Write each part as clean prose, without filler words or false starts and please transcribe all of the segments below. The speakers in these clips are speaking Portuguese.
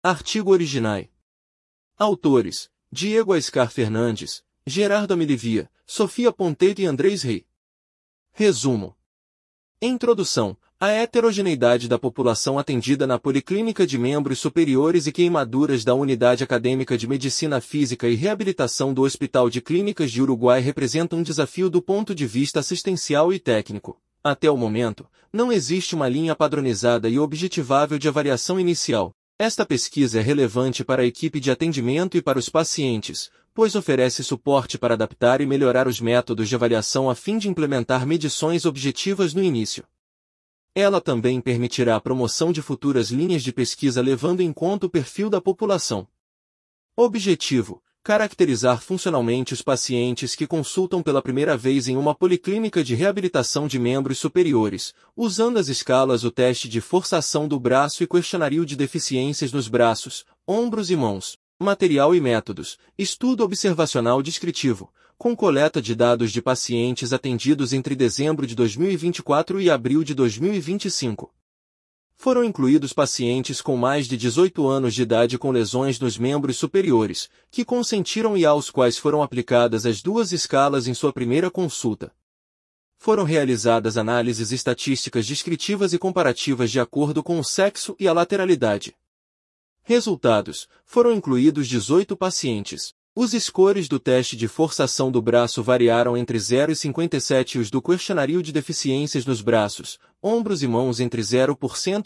Artigo original. Autores: Diego Aiscar Fernandes, Gerardo Amilivia, Sofia Ponteiro e Andrés Rey. Resumo. Introdução. A heterogeneidade da população atendida na Policlínica de Membros Superiores e Queimaduras da Unidade Acadêmica de Medicina Física e Reabilitação do Hospital de Clínicas de Uruguai representa um desafio do ponto de vista assistencial e técnico. Até o momento, não existe uma linha padronizada e objetivável de avaliação inicial. Esta pesquisa é relevante para a equipe de atendimento e para os pacientes, pois oferece suporte para adaptar e melhorar os métodos de avaliação a fim de implementar medições objetivas no início. Ela também permitirá a promoção de futuras linhas de pesquisa levando em conta o perfil da população. Objetivo: caracterizar funcionalmente os pacientes que consultam pela primeira vez em uma policlínica de reabilitação de membros superiores, usando as escalas o teste de forçação do braço e questionário de deficiências nos braços, ombros e mãos, material e métodos, estudo observacional descritivo, com coleta de dados de pacientes atendidos entre dezembro de 2024 e abril de 2025. Foram incluídos pacientes com mais de 18 anos de idade com lesões nos membros superiores, que consentiram e aos quais foram aplicadas as duas escalas em sua primeira consulta. Foram realizadas análises estatísticas descritivas e comparativas de acordo com o sexo e a lateralidade. Resultados: foram incluídos 18 pacientes. Os scores do teste de forçação do braço variaram entre 0 e 57 e os do questionário de deficiências nos braços, ombros e mãos entre 0% e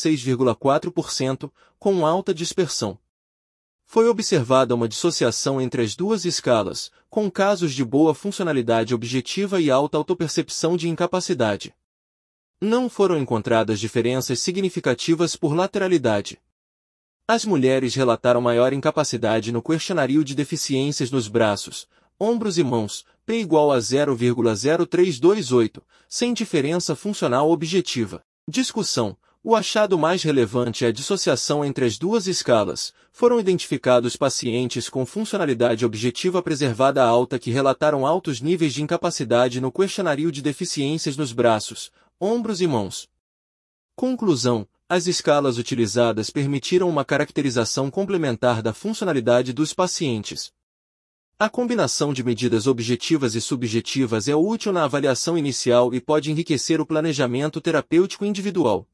86,4%, com alta dispersão. Foi observada uma dissociação entre as duas escalas, com casos de boa funcionalidade objetiva e alta autopercepção de incapacidade. Não foram encontradas diferenças significativas por lateralidade. As mulheres relataram maior incapacidade no questionário de deficiências nos braços, ombros e mãos, P igual a 0,0328, sem diferença funcional objetiva. Discussão. O achado mais relevante é a dissociação entre as duas escalas. Foram identificados pacientes com funcionalidade objetiva preservada alta que relataram altos níveis de incapacidade no questionário de deficiências nos braços, ombros e mãos. Conclusão. As escalas utilizadas permitiram uma caracterização complementar da funcionalidade dos pacientes. A combinação de medidas objetivas e subjetivas é útil na avaliação inicial e pode enriquecer o planejamento terapêutico individual.